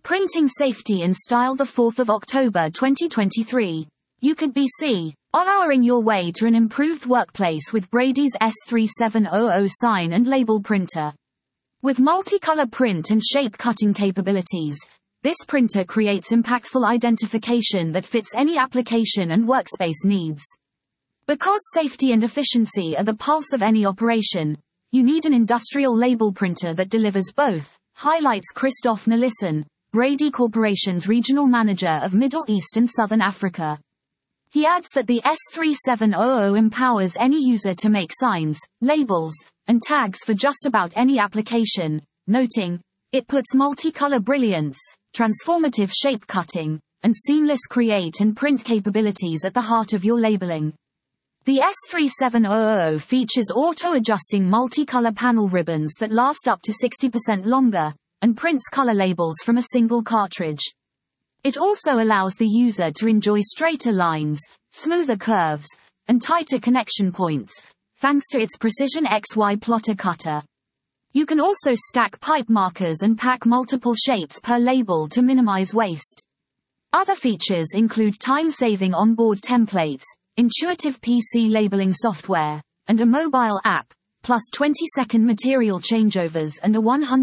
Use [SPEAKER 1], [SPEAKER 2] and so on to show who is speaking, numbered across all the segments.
[SPEAKER 1] Printing Safety and Style, 4th of October 2023. You could be honoring your way to an improved workplace with Brady's S3700 sign and label printer. With multicolor print and shape cutting capabilities, this printer creates impactful identification that fits any application and workspace needs. Because safety and efficiency are the pulse of any operation, you need an industrial label printer that delivers both, highlights Christoph Nielsen, Brady Corporation's regional manager of Middle East and Southern Africa. He adds that the S3700 empowers any user to make signs, labels, and tags for just about any application, noting, it puts multicolor brilliance, transformative shape cutting, and seamless create and print capabilities at the heart of your labeling. The S3700 features auto-adjusting multicolor panel ribbons that last up to 60% longer, and prints color labels from a single cartridge. It also allows the user to enjoy straighter lines, smoother curves, and tighter connection points, thanks to its Precision XY plotter cutter. You can also stack pipe markers and pack multiple shapes per label to minimize waste. Other features include time-saving onboard templates, intuitive PC labeling software, and a mobile app, plus 20-second material changeovers and a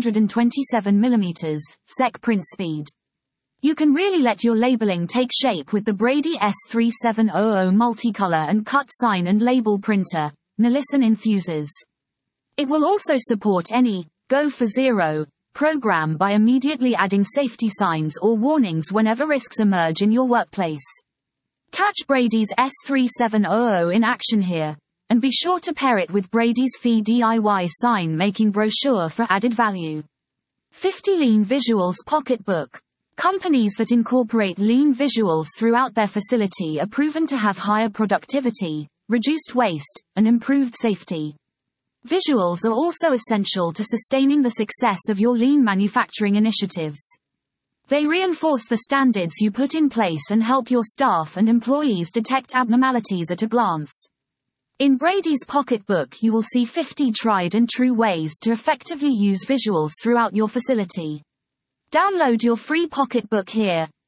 [SPEAKER 1] 127mm sec print speed. You can really let your labeling take shape with the Brady S3700 multicolor and cut sign and label printer, Nielsen infuses. It will also support any Go for Zero program by immediately adding safety signs or warnings whenever risks emerge in your workplace. Catch Brady's S3700 in action here, and be sure to pair it with Brady's FE DIY sign-making brochure for added value. 50 Lean Visuals Pocketbook. Companies that incorporate lean visuals throughout their facility are proven to have higher productivity, reduced waste, and improved safety. Visuals are also essential to sustaining the success of your lean manufacturing initiatives. They reinforce the standards you put in place and help your staff and employees detect abnormalities at a glance. In Brady's Pocketbook, you will see 50 tried and true ways to effectively use visuals throughout your facility. Download your free Pocketbook here,